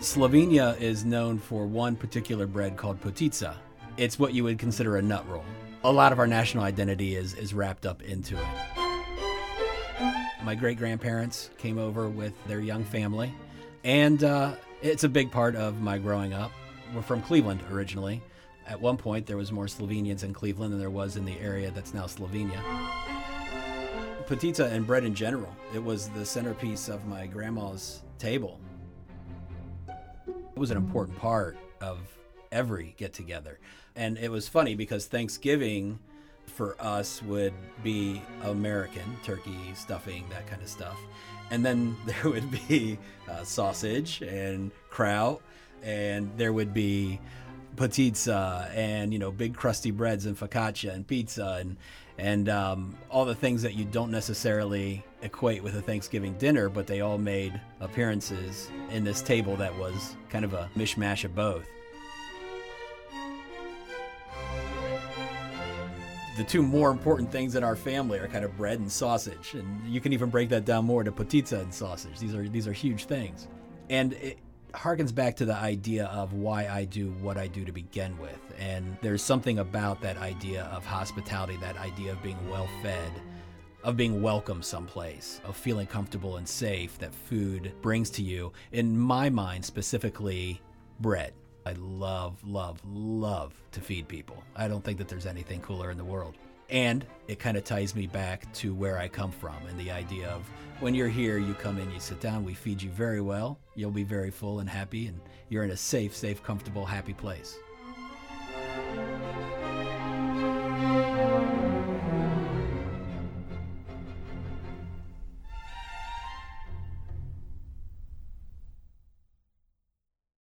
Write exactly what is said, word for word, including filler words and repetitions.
Slovenia is known for one particular bread called potica. It's what you would consider a nut roll. A lot of our national identity is, is wrapped up into it. My great-grandparents came over with their young family, and uh, it's a big part of my growing up. We're from Cleveland originally. At one point, there was more Slovenians in Cleveland than there was in the area that's now Slovenia. Potica and bread in general, it was the centerpiece of my grandma's table. It was an important part of every get-together. And it was funny because Thanksgiving for us would be American, turkey, stuffing, that kind of stuff. And then there would be uh, sausage and kraut, and there would be potica and, you know, big crusty breads and focaccia and pizza and and um, all the things that you don't necessarily equate with a Thanksgiving dinner, but they all made appearances in this table that was kind of a mishmash of both. The two more important things in our family are kind of bread and sausage, and you can even break that down more to potica and sausage. These are these are huge things, and it harkens back to the idea of why I do what I do to begin with. And there's something about that idea of hospitality, that idea of being well-fed, of being welcome someplace, of feeling comfortable and safe that food brings to you. In my mind, specifically, bread. I love, love, love to feed people. I don't think that there's anything cooler in the world. And it kind of ties me back to where I come from and the idea of when you're here, you come in, you sit down, we feed you very well. You'll be very full and happy, and you're in a safe, safe, comfortable, happy place.